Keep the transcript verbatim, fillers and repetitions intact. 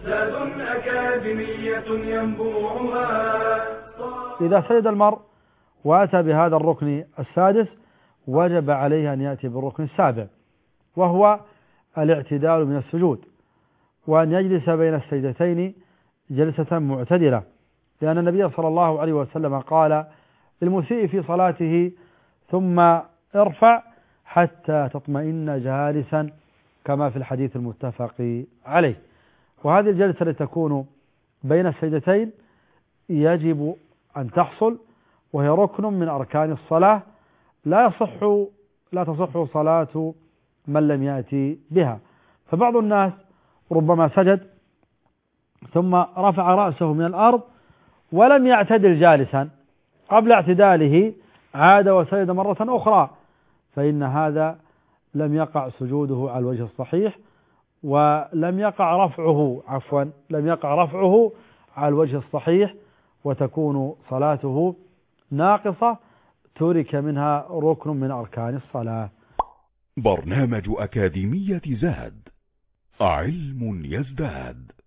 زاد أكاديمية ينبوعها. إذا سجد المرء وأتى بهذا الركن السادس وجب عليه أن يأتي بالركن السابع، وهو الاعتدال من السجود، وأن يجلس بين السجدتين جلسة معتدلة، لأن النبي صلى الله عليه وسلم قال للمسيء في صلاته ثم ارفع حتى تطمئن جالسا، كما في الحديث المتفق عليه. وهذه الجلسة التي تكون بين السجدتين يجب أن تحصل، وهي ركن من أركان الصلاة، لا يصح لا تصح صلاة من لم يأتي بها. فبعض الناس ربما سجد ثم رفع رأسه من الأرض ولم يعتدل جالسا، قبل اعتداله عاد وسجد مرة أخرى، فإن هذا لم يقع سجوده على الوجه الصحيح، ولم يقع رفعه عفوا لم يقع رفعه على الوجه الصحيح، وتكون صلاته ناقصة، ترك منها ركن من أركان الصلاة. برنامج أكاديمية زاد، علم يزداد.